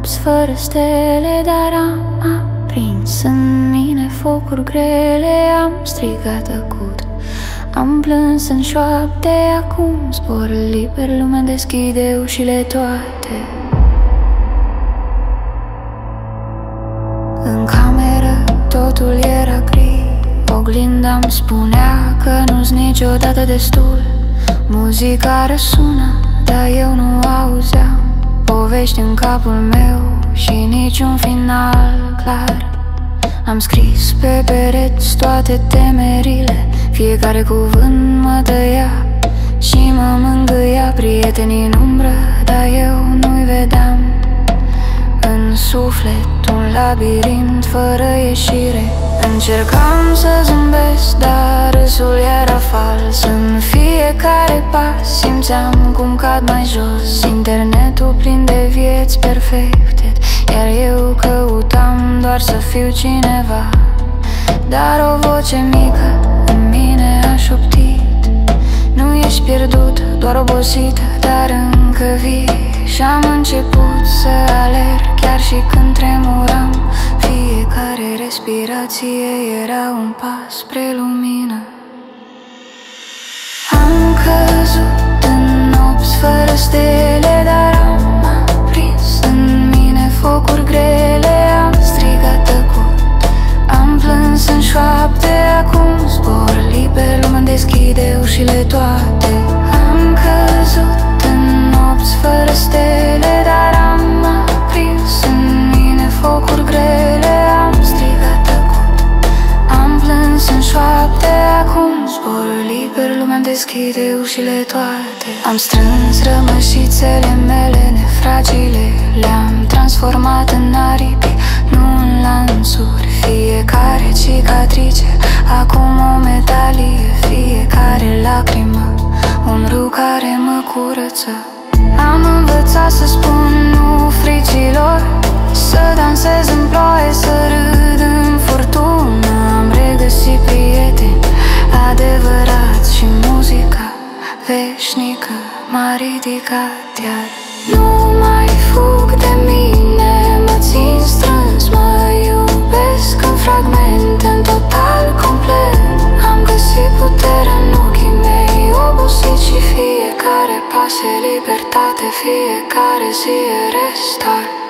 nopți fără stele, dar am aprins în mine focuri grele. Am strigat acut, am plâns în șoapte, acum zbor liber, lumea deschide ușile toate. În cameră totul era gri, oglinda-mi spunea că nu-s niciodată destul. Muzica răsună, dar eu nu auzeam povești în capul meu și niciun final clar. Am scris pe pereți toate temerile, fiecare cuvânt mă tăia și mă mângâia. Prietenii în umbră, dar eu nu-i vedeam. În suflet un labirint fără ieșire. Încercam să zâmbesc, dar râsul era fals. În fiecare pas simțeam cum cad mai jos. Internetul plin de vieți perfecte, iar eu căutam doar să fiu cineva. Dar o voce mică în mine a șoptit: nu ești pierdut, doar obosit, dar încă vii. Și-am început să alerg chiar și când tremuram. Fiecare respirație era un pas spre lumină. Am căzut în nopți fără stele, dar am aprins în mine focuri grele. Am strigat tăcut, am plâns în șoapte, acum zbor liber, lumea deschide ușile toate. Am căzut în nopți fără stele, dar am aprins în mine focuri grele. Am strigat tăcut, am plâns în șoapte, acum zbor liber, lumea deschide ușile toate. Am strâns rămășițele mele nefragile, le-am transformat în aripi, nu în lansuri. Fiecare cicatrice, acum o medalie. Fiecare lacrimă, un râu care mă curăță. Am învățat să spun nu fricilor, să dansez în ploaie, să râd în furtună. Am regăsit prieteni adevărați și muzica veșnică m-a ridicat. Iar nu mai fug de mine, mă țin strâns, mă iubesc în fragmente, în total complet. Am găsit putere în ochii mei obosit și fiecare pas e libertate, fiecare zi e restart.